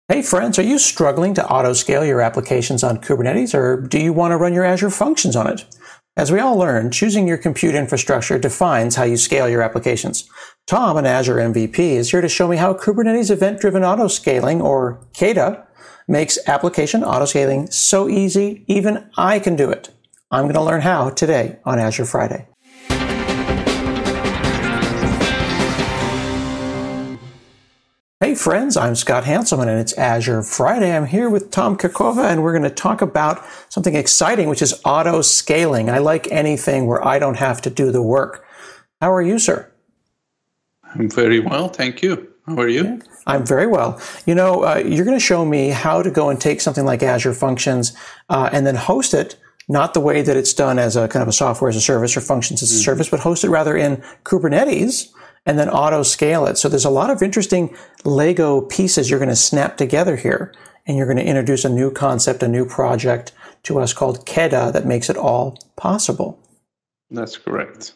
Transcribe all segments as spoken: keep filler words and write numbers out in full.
Hey friends, are you struggling to auto-scale your applications on Kubernetes, or do you want to run your Azure functions on it? As we all learn, choosing your compute infrastructure defines how you scale your applications. Tom, an Azure M V P, is here to show me how Kubernetes Event-Driven Autoscaling, or K E D A, makes application autoscaling so easy, even I can do it. I'm going to learn how today on Azure Friday. Hey friends, I'm Scott Hanselman and it's Azure Friday. I'm here with Tom Kakova and we're going to talk about something exciting, which is auto scaling. I like anything where I don't have to do the work. How are you, sir? I'm very well, thank you. How are you? Yeah, I'm very well. You know, uh, you're going to show me how to go and take something like Azure Functions uh, and then host it, not the way that it's done as a kind of a software as a service or functions as a mm-hmm. service, but host it rather in Kubernetes and then auto scale it. So there's a lot of interesting Lego pieces you're going to snap together here. And you're going to introduce a new concept, a new project to us called K E D A that makes it all possible. That's correct.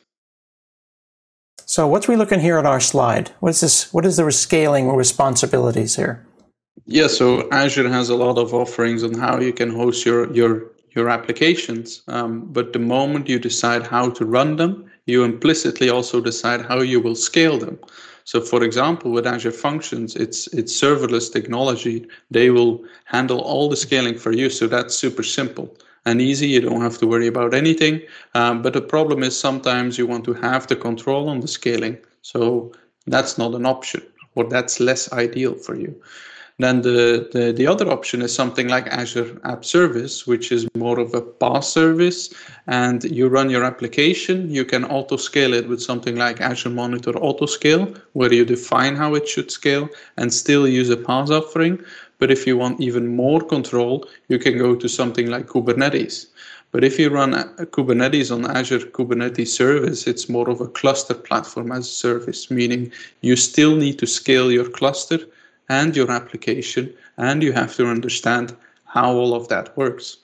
So what's we looking here on our slide? What is this? What is the scaling responsibilities here? Yeah, so Azure has a lot of offerings on how you can host your, your, your applications. Um, but the moment you decide how to run them, you implicitly also decide how you will scale them. So for example, with Azure Functions, it's it's serverless technology. They will handle all the scaling for you. So that's super simple and easy. You don't have to worry about anything. Um, but the problem is sometimes you want to have the control on the scaling. So that's not an option, or that's less ideal for you. Then the, the, the other option is something like Azure App Service, which is more of a PaaS service. And you run your application, you can auto-scale it with something like Azure Monitor Autoscale, where you define how it should scale and still use a PaaS offering. But if you want even more control, you can go to something like Kubernetes. But if you run Kubernetes on Azure Kubernetes Service, it's more of a cluster platform as a service, meaning you still need to scale your cluster and your application, and you have to understand how all of that works.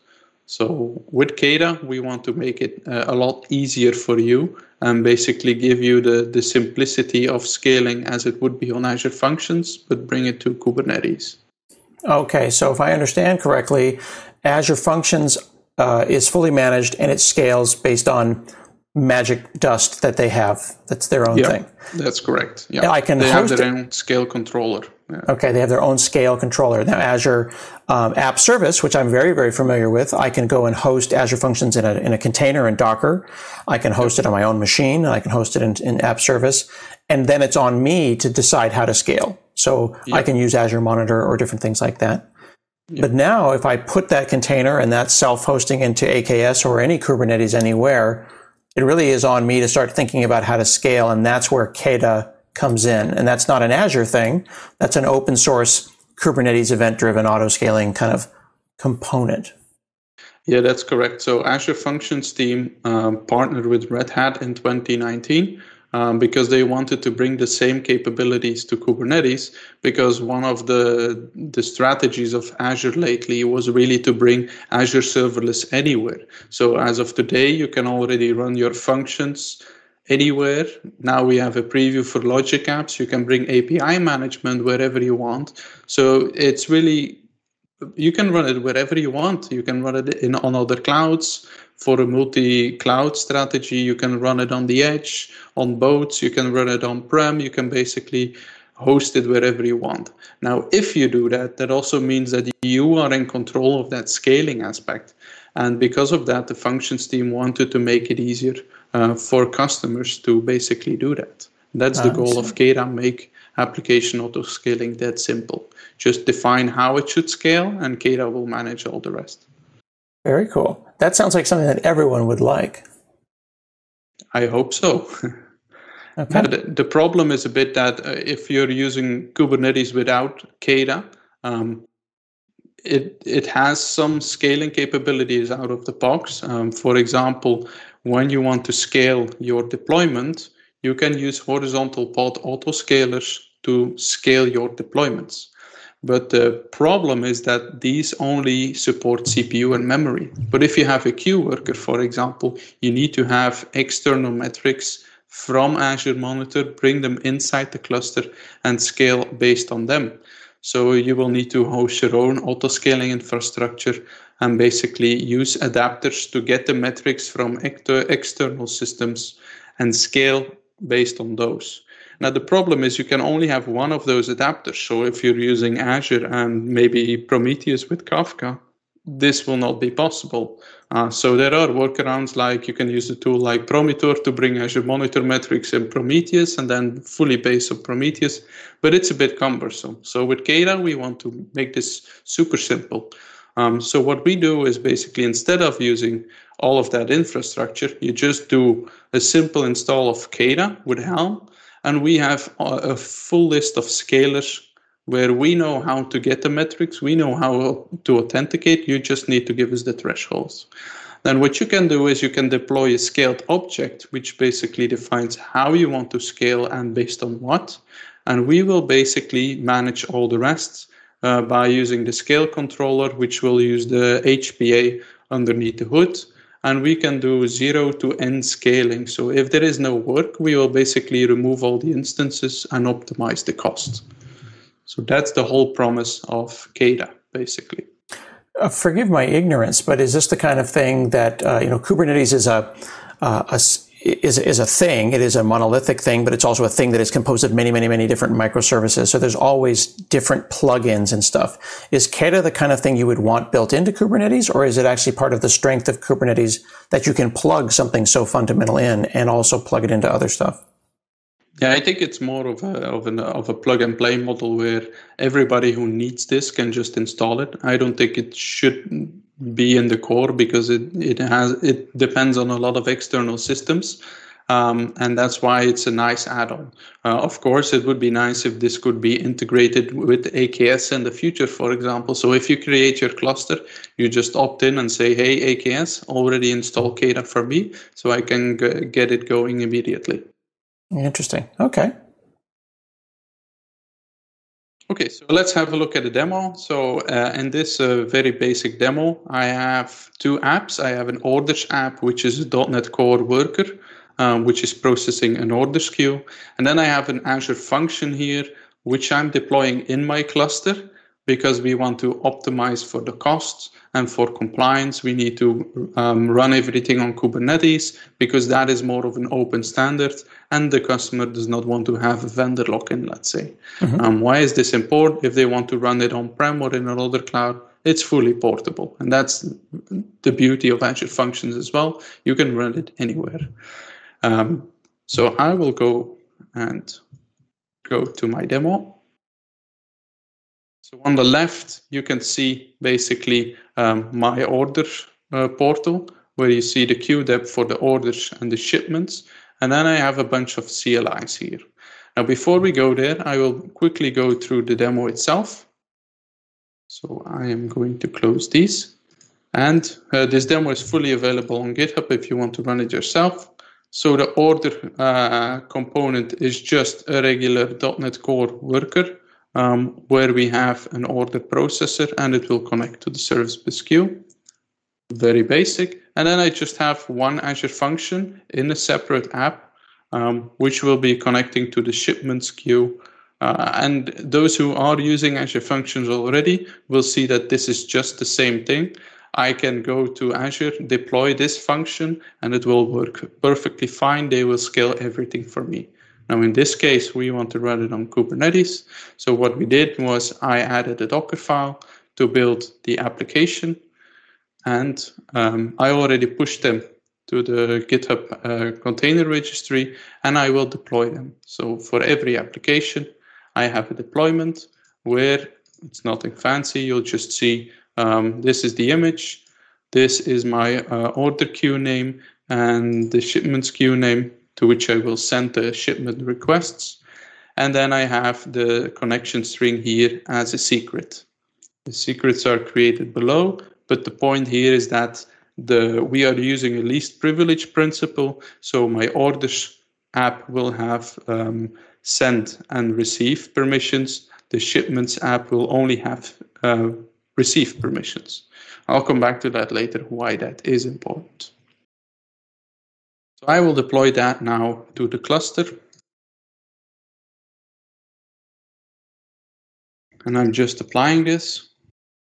So with K E D A, we want to make it uh, a lot easier for you and basically give you the, the simplicity of scaling as it would be on Azure Functions, but bring it to Kubernetes. Okay, so if I understand correctly, Azure Functions uh, is fully managed and it scales based on magic dust that they have. That's their own yeah, thing. That's correct. Yeah, I can they host have their it. own scale controller. Yeah. Okay, they have their own scale controller. Now, Azure um, App Service, which I'm very, very familiar with, I can go and host Azure Functions in a in a container in Docker. I can host it on my own machine. I can host it in, in App Service. And then it's on me to decide how to scale. So yep. I can use Azure Monitor or different things like that. Yep. But now, if I put that container and that self-hosting into A K S or any Kubernetes anywhere, it really is on me to start thinking about how to scale. And that's where K E D A comes in. And that's not an Azure thing. That's an open source Kubernetes event-driven auto-scaling kind of component. Yeah, that's correct. So Azure Functions team um, partnered with Red Hat in twenty nineteen um, because they wanted to bring the same capabilities to Kubernetes, because one of the, the strategies of Azure lately was really to bring Azure Serverless anywhere. So as of today, you can already run your functions anywhere. Now we have a preview for Logic Apps. You can bring A P I management wherever you want. So it's really, you can run it wherever you want. You can run it in on other clouds. For a multi-cloud strategy, you can run it on the edge, on boats. You can run it on-prem. You can basically host it wherever you want. Now, if you do that, that also means that you are in control of that scaling aspect. And because of that, the functions team wanted to make it easier uh, for customers to basically do that. That's the goal of K E D A, make application auto-scaling that simple. Just define how it should scale, and K E D A will manage all the rest. Very cool. That sounds like something that everyone would like. I hope so. Okay. The, the problem is a bit that uh, if you're using Kubernetes without K E D A, um, it it has some scaling capabilities out of the box. Um, for example, when you want to scale your deployment, you can use horizontal pod autoscalers to scale your deployments. But the problem is that these only support C P U and memory. But if you have a queue worker, for example, you need to have external metrics from Azure Monitor, bring them inside the cluster and scale based on them. So you will need to host your own auto-scaling infrastructure and basically use adapters to get the metrics from external systems and scale based on those. Now, the problem is you can only have one of those adapters. So if you're using Azure and maybe Prometheus with Kafka, this will not be possible. Uh, so there are workarounds, like you can use a tool like Prometheus to bring Azure Monitor metrics in Prometheus and then fully based on Prometheus, but it's a bit cumbersome. So with Kata, we want to make this super simple. Um, so what we do is basically, instead of using all of that infrastructure, you just do a simple install of Kata with Helm, and we have a, a full list of scalers where we know how to get the metrics, we know how to authenticate, you just need to give us the thresholds. Then what you can do is you can deploy a scaled object, which basically defines how you want to scale and based on what. And we will basically manage all the rest uh, by using the scale controller, which will use the H P A underneath the hood. And we can do zero to n scaling. So if there is no work, we will basically remove all the instances and optimize the cost. So that's the whole promise of Kata, basically. Uh, forgive my ignorance, but is this the kind of thing that, uh, you know, Kubernetes is a, uh, a is is a thing. It is a monolithic thing, but it's also a thing that is composed of many, many, many different microservices. So there's always different plugins and stuff. Is Kata the kind of thing you would want built into Kubernetes, or is it actually part of the strength of Kubernetes that you can plug something so fundamental in and also plug it into other stuff? Yeah, I think it's more of a of an of a plug and play model where everybody who needs this can just install it. I don't think it should be in the core because it it has it depends on a lot of external systems, um, and that's why it's a nice add-on. Uh, of course, it would be nice if this could be integrated with A K S in the future, for example. So if you create your cluster, you just opt in and say, "Hey, A K S, already install Kata for me, so I can g- get it going immediately." Interesting. Okay. Okay, so let's have a look at a demo. So uh, in this uh, very basic demo, I have two apps. I have an orders app, which is a dot net Core worker, um, which is processing an orders queue. And then I have an Azure function here, which I'm deploying in my cluster because we want to optimize for the costs. And for compliance, we need to um, run everything on Kubernetes because that is more of an open standard and the customer does not want to have a vendor lock-in, let's say. Mm-hmm. Um, why is this important? If they want to run it on-prem or in another cloud, it's fully portable. And that's the beauty of Azure Functions as well. You can run it anywhere. Um, so I will go and go to my demo. So on the left, you can see basically um, my order uh, portal, where you see the queue depth for the orders and the shipments. And then I have a bunch of C L Is here. Now, before we go there, I will quickly go through the demo itself. So I am going to close these. And uh, this demo is fully available on GitHub if you want to run it yourself. So the order uh, component is just a regular dot net Core worker, Um, where we have an order processor and it will connect to the service bus queue. Very basic. And then I just have one Azure function in a separate app, um, which will be connecting to the shipments queue. Uh, and those who are using Azure Functions already will see that this is just the same thing. I can go to Azure, deploy this function, and it will work perfectly fine. They will scale everything for me. Now, in this case, we want to run it on Kubernetes. So what we did was I added a Docker file to build the application. And um, I already pushed them to the GitHub uh, container registry, and I will deploy them. So for every application, I have a deployment where it's nothing fancy. You'll just see um, this is the image. This is my uh, order queue name and the shipments queue name, to which I will send the shipment requests. And then I have the connection string here as a secret. The secrets are created below, but the point here is that the we are using a least privilege principle. So my orders app will have um, send and receive permissions. The shipments app will only have uh, receive permissions. I'll come back to that later, why that is important. So I will deploy that now to the cluster. And I'm just applying this.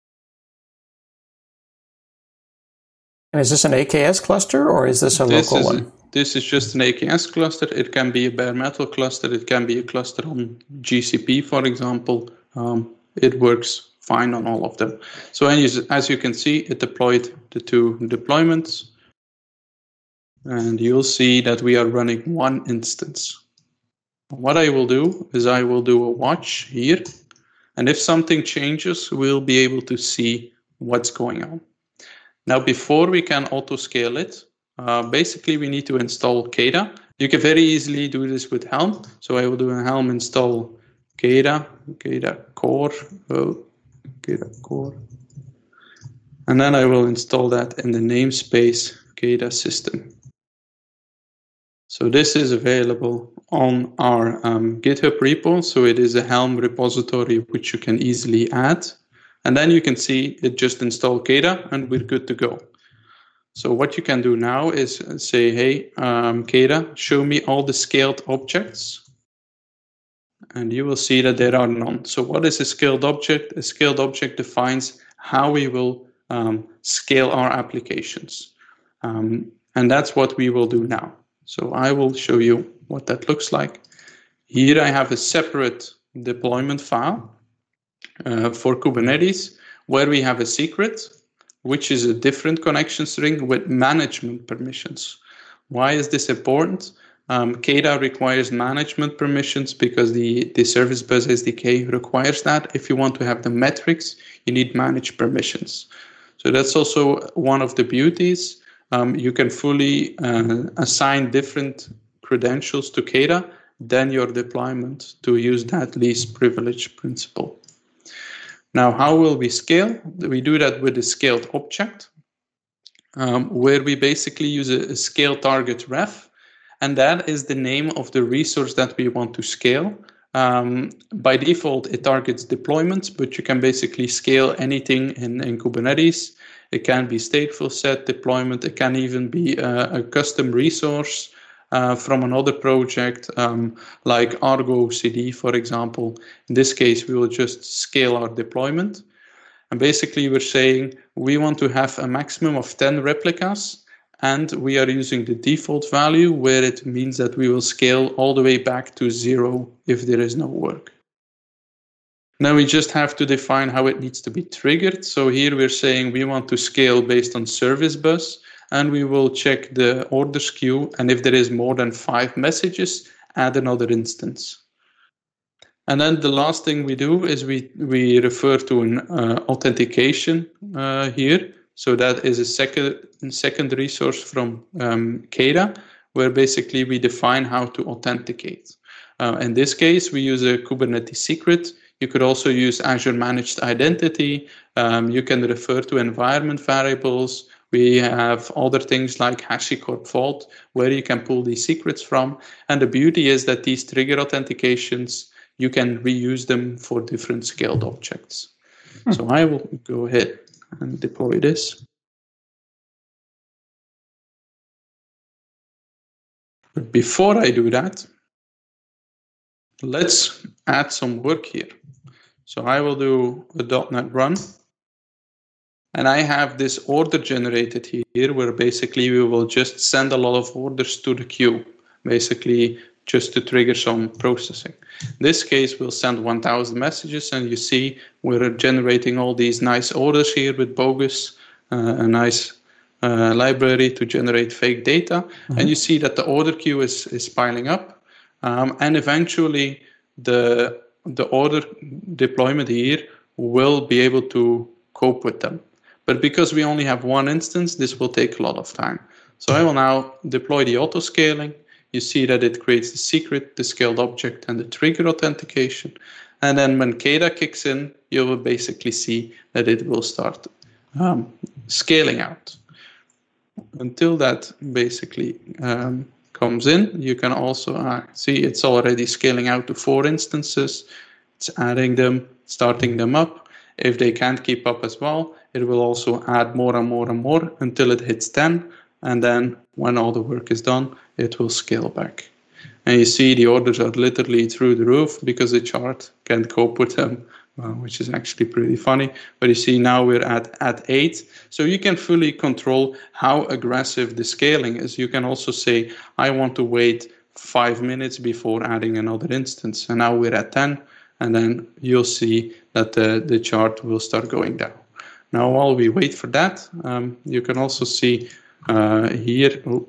And is this an A K S cluster or is this a this local is one? A, this is just an A K S cluster. It can be a bare metal cluster. It can be a cluster on G C P, for example. Um, it works fine on all of them. So as you can see, it deployed the two deployments. And you'll see that we are running one instance. What I will do is I will do a watch here. And if something changes, we'll be able to see what's going on. Now, before we can auto-scale it, uh, basically we need to install K D A. You can very easily do this with Helm. So I will do a Helm install K D A, K D A core, oh, K D A core. And then I will install that in the namespace K D A system. So this is available on our um, GitHub repo. So it is a Helm repository which you can easily add. And then you can see it just installed K D A and we're good to go. So what you can do now is say, hey, um, K D A, show me all the scaled objects. And you will see that there are none. So what is a scaled object? A scaled object defines how we will um, scale our applications. Um, and that's what we will do now. So I will show you what that looks like. Here I have a separate deployment file uh, for Kubernetes where we have a secret, which is a different connection string with management permissions. Why is this important? Um, K D A requires management permissions because the, the Service Bus S D K requires that. If you want to have the metrics, you need managed permissions. So that's also one of the beauties. Um, you can fully uh, assign different credentials to K D A than your deployment to use that least privilege principle. Now, how will we scale? We do that with a scaled object, um, where we basically use a, a scale target ref, and that is the name of the resource that we want to scale. Um, by default, it targets deployments, but you can basically scale anything in, in Kubernetes. It can be stateful set deployment. It can even be a, a custom resource uh, from another project, um, like Argo C D, for example. In this case, we will just scale our deployment. And basically, we're saying we want to have a maximum of ten replicas, and we are using the default value where it means that we will scale all the way back to zero if there is no work. Now we just have to define how it needs to be triggered. So here we're saying we want to scale based on service bus, and we will check the orders queue. And if there is more than five messages, add another instance. And then the last thing we do is we, we refer to an uh, authentication uh, here. So that is a second, second resource from um, K D A, where basically we define how to authenticate. Uh, in this case, we use a Kubernetes secret. You could also use Azure Managed Identity. Um, you can refer to environment variables. We have other things like HashiCorp Vault, where you can pull these secrets from. And the beauty is that these trigger authentications, you can reuse them for different scaled objects. Hmm. So I will go ahead and deploy this. But before I do that, let's add some work here. So I will do a .NET run. And I have this order generated here where basically we will just send a lot of orders to the queue, basically just to trigger some processing. In this case, we'll send one thousand messages, and you see we're generating all these nice orders here with Bogus, uh, a nice uh, library to generate fake data. Mm-hmm. And you see that the order queue is, is piling up. Um, and eventually the, the order deployment here will be able to cope with them. But because we only have one instance, this will take a lot of time. So I will now deploy the auto scaling. You see that it creates the secret, the scaled object, and the trigger authentication. And then when K D A kicks in, you will basically see that it will start um, scaling out. Until that basically um, comes in, you can also uh, see it's already scaling out to four instances. It's adding them, starting them up. If they can't keep up as well, it will also add more and more and more until it hits ten. And then when all the work is done, it will scale back. And you see the orders are literally through the roof because the chart can't cope with them uh, which is actually pretty funny. But you see now we're at, at eight. So you can fully control how aggressive the scaling is. You can also say, I want to wait five minutes before adding another instance. And now we're at ten. And then you'll see that the, the chart will start going down. Now, while we wait for that, um, you can also see uh, here, oh,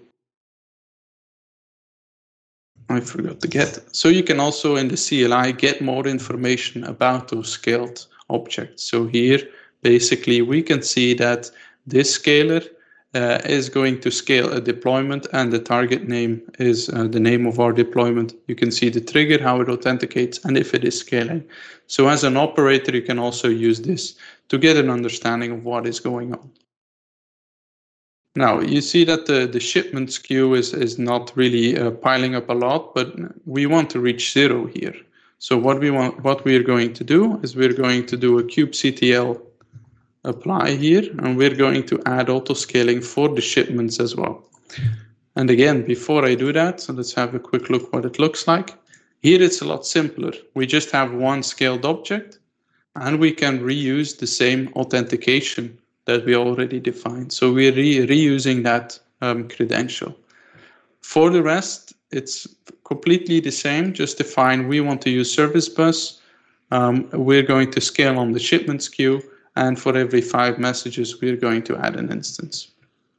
I forgot to get. So you can also in the C L I get more information about those scaled objects. So here, basically, we can see that this scaler uh, is going to scale a deployment, and the target name is uh, the name of our deployment. You can see the trigger, how it authenticates, and if it is scaling. So as an operator, you can also use this to get an understanding of what is going on. Now, you see that the, the shipments queue is, is not really uh, piling up a lot, but we want to reach zero here. So what we want, what we're going to do is we're going to do a kubectl apply here, and we're going to add auto-scaling for the shipments as well. And again, before I do that, so let's have a quick look what it looks like. Here it's a lot simpler. We just have one scaled object, and we can reuse the same authentication that we already defined. So we're re reusing that um, credential. For the rest, it's completely the same. Just define we want to use service bus. Um, we're going to scale on the shipments queue. And for every five messages, we're going to add an instance.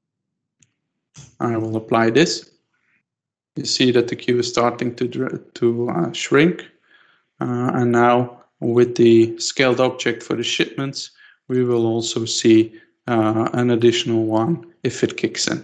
I will apply this. You see that the queue is starting to, to uh, shrink. Uh, and now with the scaled object for the shipments, we will also see uh, an additional one if it kicks in.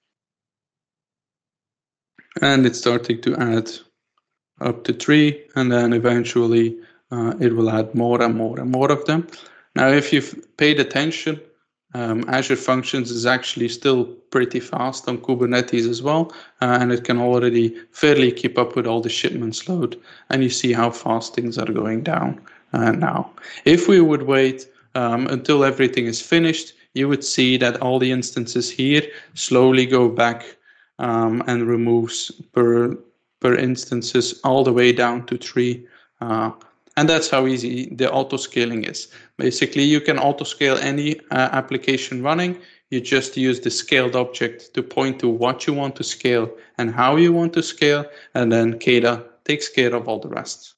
And it's starting to add up to three, and then eventually uh, it will add more and more and more of them. Now, if you've paid attention, um, Azure Functions is actually still pretty fast on Kubernetes as well, uh, and it can already fairly keep up with all the shipments load, and you see how fast things are going down uh, now. If we would wait um, until everything is finished, you would see that all the instances here slowly go back um, and removes per, per instances all the way down to three. Uh, And that's how easy the auto-scaling is. Basically, you can auto-scale any uh, application running. You just use the scaled object to point to what you want to scale and how you want to scale, and then K D A takes care of all the rest.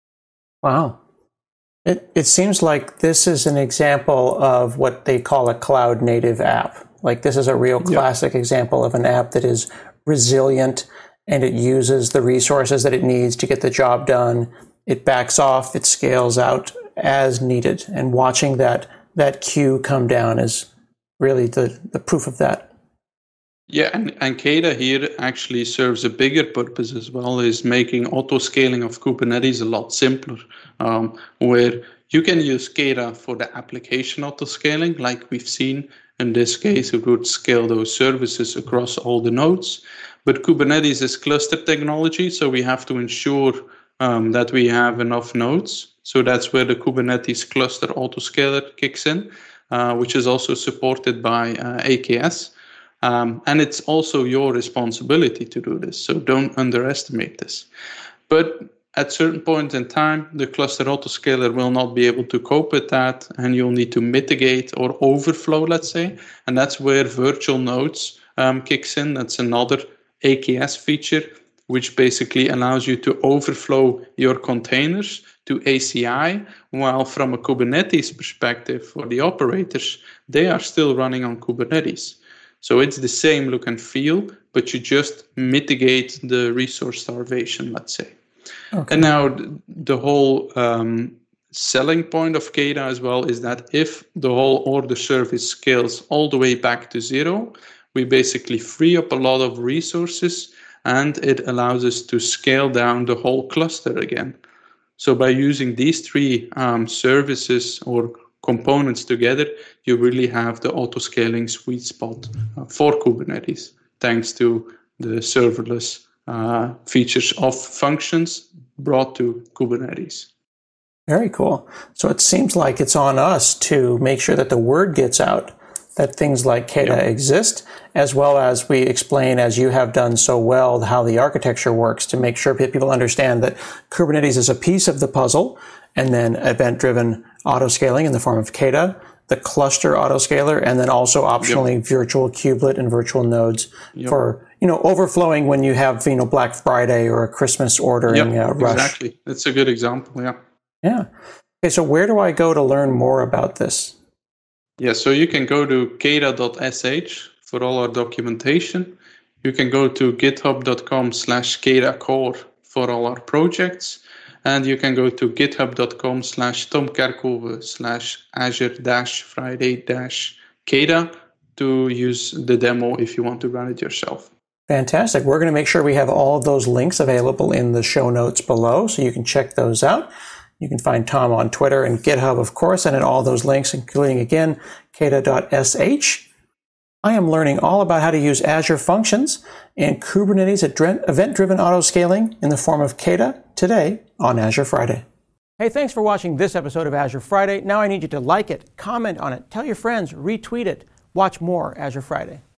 Wow. It, it seems like this is an example of what they call a cloud-native app. Like this is a real classic yeah. example of an app that is resilient, and it uses the resources that it needs to get the job done. It backs off, it scales out as needed. And watching that that queue come down is really the, the proof of that. Yeah, and, and K D A here actually serves a bigger purpose as well, is making auto-scaling of Kubernetes a lot simpler, um, where you can use K D A for the application auto-scaling, like we've seen. In this case, it would scale those services across all the nodes. But Kubernetes is cluster technology, so we have to ensure Um, that we have enough nodes. So that's where the Kubernetes cluster autoscaler kicks in, uh, which is also supported by uh, A K S. Um, and it's also your responsibility to do this. So don't underestimate this. But at certain point in time, the cluster autoscaler will not be able to cope with that, and you'll need to mitigate or overflow, let's say. And that's where virtual nodes um, kicks in. That's another A K S feature, which basically allows you to overflow your containers to A C I, while from a Kubernetes perspective for the operators, they are still running on Kubernetes. So it's the same look and feel, but you just mitigate the resource starvation, let's say. Okay. And now the whole um, selling point of K D A as well is that if the whole order service scales all the way back to zero, we basically free up a lot of resources, and it allows us to scale down the whole cluster again. So by using these three um, services or components together, you really have the auto-scaling sweet spot uh, for Kubernetes, thanks to the serverless uh, features of functions brought to Kubernetes. Very cool. So it seems like it's on us to make sure that the word gets out that things like K D A yep. exist, as well as we explain, as you have done so well, how the architecture works to make sure people understand that Kubernetes is a piece of the puzzle, and then event-driven autoscaling in the form of K D A, the cluster autoscaler, and then also optionally yep. virtual kubelet and virtual nodes yep. for, you know, overflowing when you have, you know, Black Friday or a Christmas ordering yep, uh, rush. Exactly. That's a good example, yeah. Yeah. Okay, so where do I go to learn more about this? Yeah, so you can go to K D A dot S H for all our documentation. You can go to github dot com slash K D A core for all our projects. And you can go to github dot com slash Tom Kerkhove slash Azure dash Friday dash K D A to use the demo if you want to run it yourself. Fantastic. We're going to make sure we have all of those links available in the show notes below, so you can check those out. You can find Tom on Twitter and GitHub, of course, and in all those links, including, again, K D A dot S H. I am learning all about how to use Azure Functions and Kubernetes event-driven autoscaling in the form of K D A today on Azure Friday. Hey, thanks for watching this episode of Azure Friday. Now I need you to like it, comment on it, tell your friends, retweet it, watch more Azure Friday.